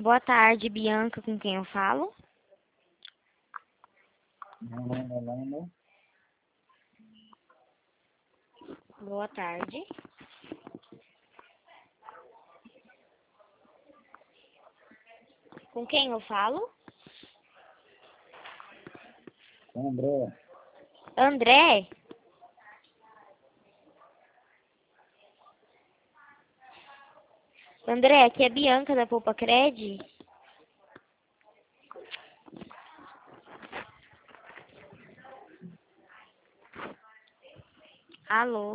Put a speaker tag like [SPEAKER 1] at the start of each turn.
[SPEAKER 1] Boa tarde, Bianca, com quem eu falo?
[SPEAKER 2] Não.
[SPEAKER 1] Boa tarde. Com quem eu falo?
[SPEAKER 2] André,
[SPEAKER 1] André? André, aqui é Bianca da Poupa Cred. Alô?